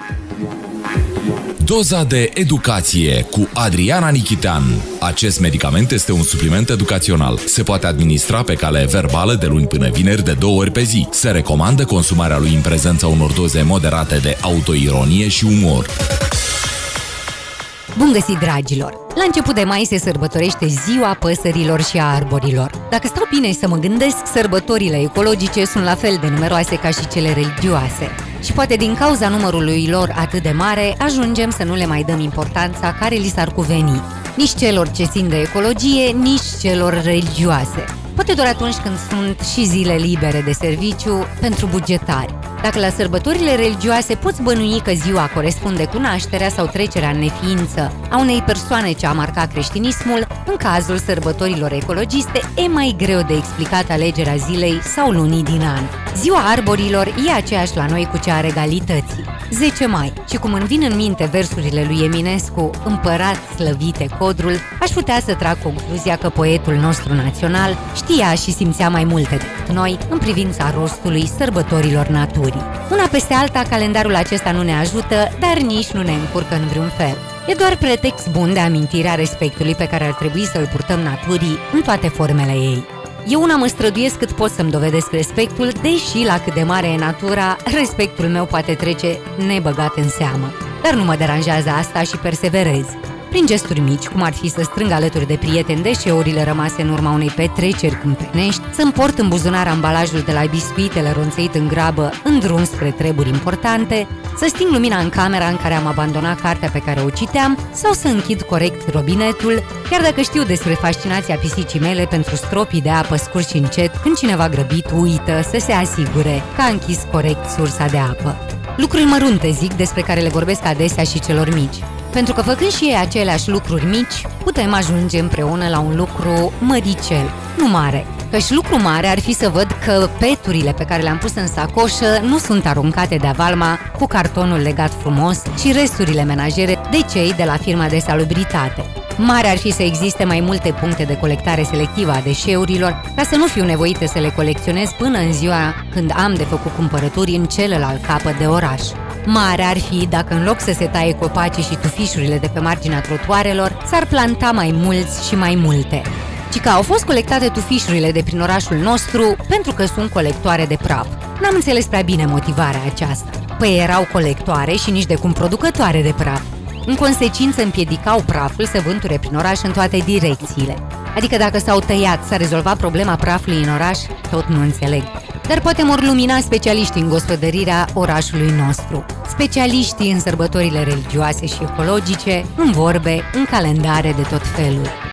Doza de educație cu Adriana Nichitean. Acest medicament este un supliment educațional. Se poate administra pe cale verbală de luni până vineri de 2 ori pe zi. Se recomandă consumarea lui în prezența unor doze moderate de autoironie și umor. Bun găsit, dragilor! La început de mai se sărbătorește Ziua Păsărilor și a Arborilor. Dacă stau bine să mă gândesc, sărbătorile ecologice sunt la fel de numeroase ca și cele religioase. Și poate din cauza numărului lor atât de mare, ajungem să nu le mai dăm importanța care li s-ar cuveni. Nici celor ce țin de ecologie, nici celor religioase. Poate doar atunci când sunt și zile libere de serviciu pentru bugetari. Dacă la sărbătorile religioase poți bănui că ziua corespunde cu nașterea sau trecerea în neființă a unei persoane ce a marcat creștinismul, în cazul sărbătorilor ecologiste e mai greu de explicat alegerea zilei sau lunii din an. Ziua Arborilor e aceeași la noi cu cea a regalității. 10 mai. Și cum îmi vin în minte versurile lui Eminescu, Împărat slăvite codrul, aș putea să trag concluzia că poetul nostru național știa și simțea mai multe decât noi în privința rostului sărbătorilor naturii. Una peste alta, calendarul acesta nu ne ajută, dar nici nu ne încurcă în vreun fel. E doar pretext bun de amintire a respectului pe care ar trebui să-l purtăm naturii în toate formele ei. Eu una mă străduiesc cât pot să-mi dovedesc respectul, deși la cât de mare e natura, respectul meu poate trece nebăgat în seamă. Dar nu mă deranjează asta și perseverez. Prin gesturi mici, cum ar fi să strâng alături de prieteni deșeurile rămase în urma unei petreceri câmpenești, să-mi port în buzunar ambalajul de la biscuitele ronțăit în grabă în drum spre treburi importante, să sting lumina în camera în care am abandonat cartea pe care o citeam sau să închid corect robinetul, chiar dacă știu despre fascinația pisicii mele pentru stropii de apă scurt și încet când cineva grăbit uită să se asigure că a închis corect sursa de apă. Lucruri mărunte, zic, despre care le vorbesc adesea și celor mici. Pentru că făcând și ei aceleași lucruri mici, putem ajunge împreună la un lucru măricel, nu mare. Căci lucru mare ar fi să văd că peturile pe care le-am pus în sacoșă nu sunt aruncate de avalma cu cartonul legat frumos și resturile menajere de cei de la firma de salubritate. Mare ar fi să existe mai multe puncte de colectare selectivă a deșeurilor, ca să nu fiu nevoită să le colecționez până în ziua când am de făcut cumpărături în celălalt capăt de oraș. Mare ar fi dacă în loc să se taie copacii și tufișurile de pe marginea trotuarelor, s-ar planta mai mulți și mai multe. Ci că au fost colectate tufișurile de prin orașul nostru pentru că sunt colectoare de praf. N-am înțeles prea bine motivarea aceasta. Păi erau colectoare și nici de cum producătoare de praf. În consecință împiedicau praful să vânture prin oraș în toate direcțiile. Adică dacă s-au tăiat, s-a rezolvat problema prafului în oraș, tot nu înțeleg. Dar poate m-or lumina specialiștii în gospodărirea orașului nostru. Specialiștii în sărbătorile religioase și ecologice, în vorbe, în calendare de tot felul.